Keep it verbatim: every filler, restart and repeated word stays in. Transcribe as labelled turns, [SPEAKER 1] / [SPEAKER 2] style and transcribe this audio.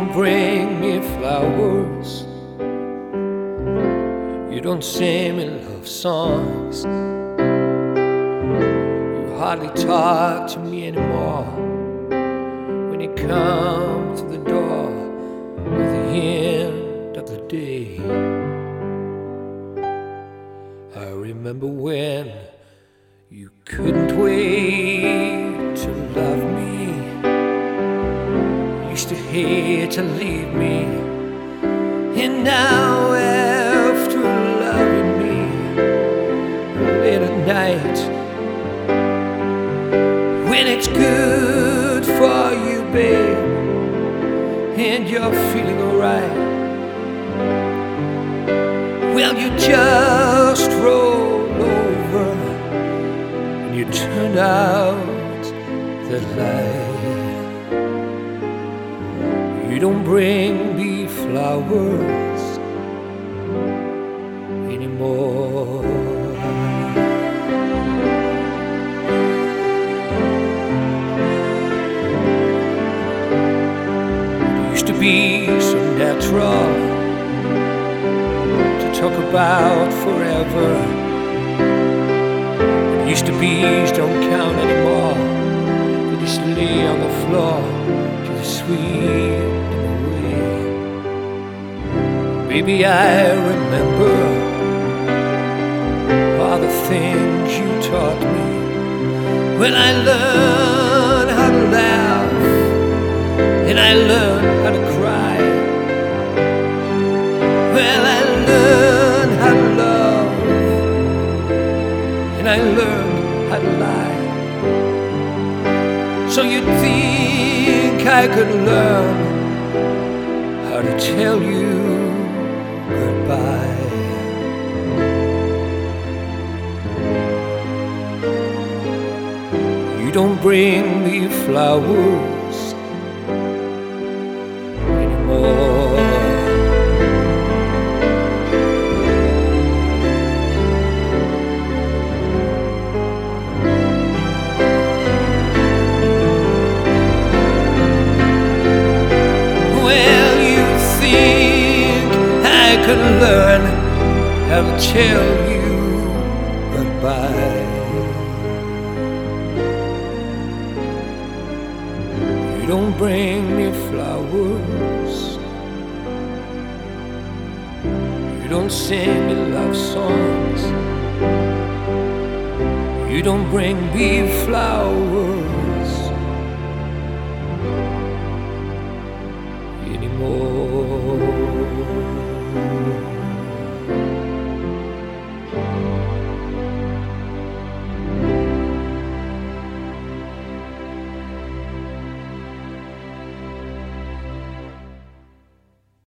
[SPEAKER 1] don't bring me flowers. You don't sing me love songs. You hardly talk to me anymore when you come to the door at the end of the day. I remember when you couldn't wait to love me. You used to hate to leave me, and now after loving me late at night, when it's good for you, babe, and you're feeling alright, well, you just roll over and you turn out the light. You don't bring me flowers anymore. It used to be so natural to talk about forever. It used to be's don't count anymore. They just lay on the floor to the sweet away. Baby, I remember all the things you taught me when I learned how to laugh and I learned how to cry. Well, I learned how to love and I learned how to lie. So you'd think I could learn how to tell you goodbye. You don't bring me flowers anymore. Well, you think I could learn how to tell you goodbye. You don't bring me flowers. You don't sing me love songs. You don't bring me flowers